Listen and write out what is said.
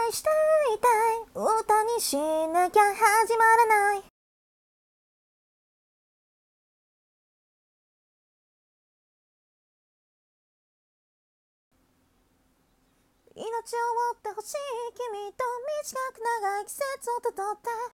愛していたい歌にしなきゃ始まらない。命を追ってほしい君と短く長い季節をたどって